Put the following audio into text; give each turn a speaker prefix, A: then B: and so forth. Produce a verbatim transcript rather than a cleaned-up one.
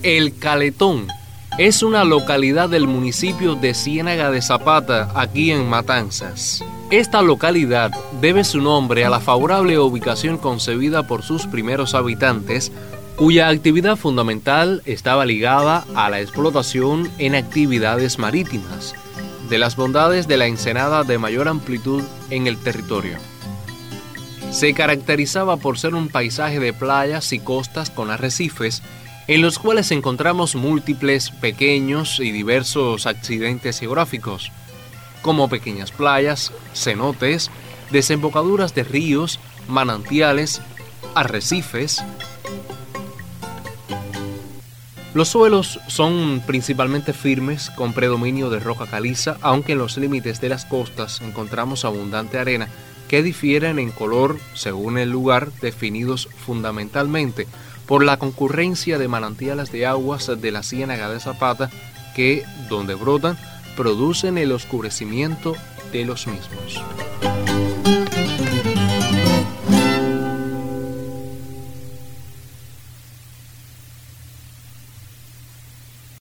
A: El Caletón es una localidad del municipio de Ciénaga de Zapata, aquí en Matanzas. Esta localidad debe su nombre a la favorable ubicación concebida por sus primeros habitantes, cuya actividad fundamental estaba ligada a la explotación en actividades marítimas, de las bondades de la ensenada de mayor amplitud en el territorio. Se caracterizaba por ser un paisaje de playas y costas con arrecifes, en los cuales encontramos múltiples pequeños y diversos accidentes geográficos, como pequeñas playas, cenotes, desembocaduras de ríos, manantiales, arrecifes. Los suelos son principalmente firmes, con predominio de roca caliza, aunque en los límites de las costas encontramos abundante arena, que difieren en color según el lugar, definidos fundamentalmente por la concurrencia de manantiales de aguas de la Ciénaga de Zapata que, donde brotan, producen el oscurecimiento de los mismos.